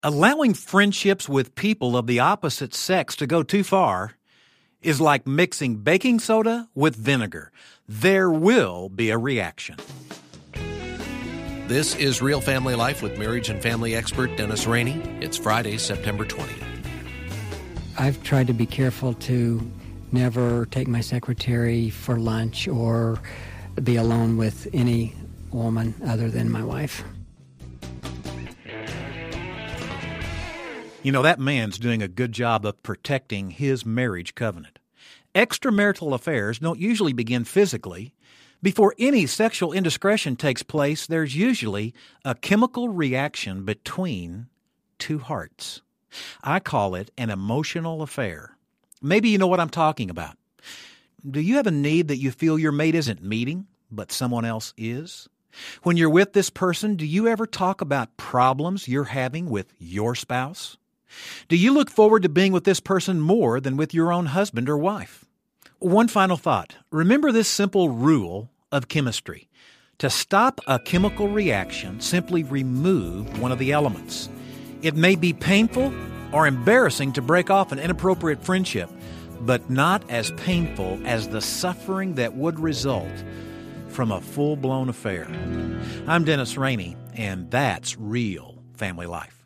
Allowing friendships with people of the opposite sex to go too far is like mixing baking soda with vinegar. There will be a reaction. This is Real Family Life with marriage and family expert Dennis Rainey. It's Friday, September 20th. I've tried to be careful to never take my secretary for lunch or be alone with any woman other than my wife. You know, that man's doing a good job of protecting his marriage covenant. Extramarital affairs don't usually begin physically. Before any sexual indiscretion takes place, there's usually a chemical reaction between two hearts. I call it an emotional affair. Maybe you know what I'm talking about. Do you have a need that you feel your mate isn't meeting, but someone else is? When you're with this person, do you ever talk about problems you're having with your spouse? Do you look forward to being with this person more than with your own husband or wife? One final thought. Remember this simple rule of chemistry. To stop a chemical reaction, simply remove one of the elements. It may be painful or embarrassing to break off an inappropriate friendship, but not as painful as the suffering that would result from a full-blown affair. I'm Dennis Rainey, and that's Real Family Life.